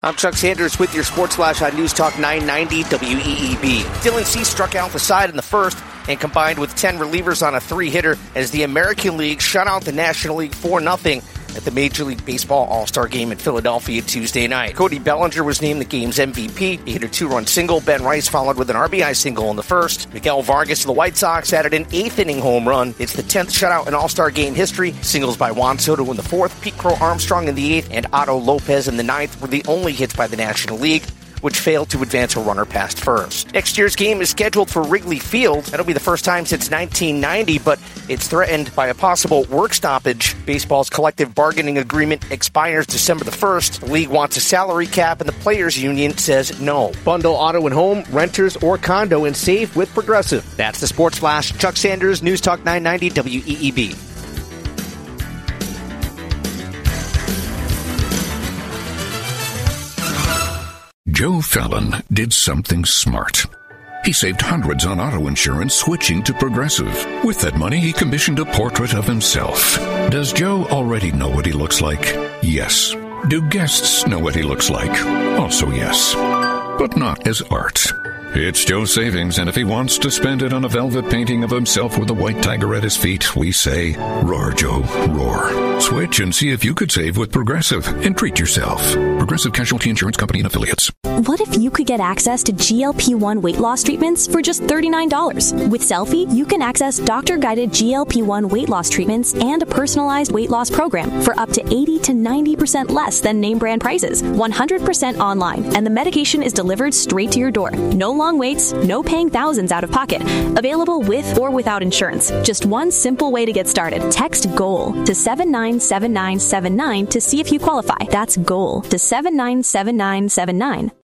I'm Chuck Sanders with your Sports Flash on News Talk 990 WEEB. Dylan Cease struck out the side in the first and combined with 10 relievers on a 3-hitter as the American League shut out the National League 4-0 at the Major League Baseball All-Star Game in Philadelphia Tuesday night. Cody Bellinger was named the game's MVP. He hit a 2-run single. Ben Rice followed with an RBI single in the first. Miguel Vargas of the White Sox added an 8th-inning home run. It's the 10th shutout in All-Star Game history. Singles by Juan Soto in the 4th, Pete Crow Armstrong in the 8th, and Otto Lopez in the 9th were the only hits by the National League, which failed to advance a runner past first. Next year's game is scheduled for Wrigley Field. That'll be the first time since 1990, but it's threatened by a possible work stoppage. Baseball's collective bargaining agreement expires December the 1st. The league wants a salary cap, and the players' union says no. Bundle auto and home, renters, or condo and save with Progressive. That's the Sports Flash. Chuck Sanders, News Talk 990 WEEB. Joe Fallon did something smart. He saved hundreds on auto insurance switching to Progressive. With that money, he commissioned a portrait of himself. Does Joe already know what he looks like? Yes. Do guests know what he looks like? Also yes. But not as art. It's Joe's savings, and if he wants to spend it on a velvet painting of himself with a white tiger at his feet, we say, roar, Joe, roar. Switch and see if you could save with Progressive and treat yourself. Progressive Casualty Insurance Company and Affiliates. What if you could get access to GLP-1 weight loss treatments for just $39? With Selfie, you can access doctor-guided GLP-1 weight loss treatments and a personalized weight loss program for up to 80 to 90% less than name brand prices, 100% online, and the medication is delivered straight to your door. No long waits, no paying thousands out of pocket. Available with or without insurance. Just one simple way to get started. Text GOAL to 797979 to see if you qualify. That's GOAL to 797979.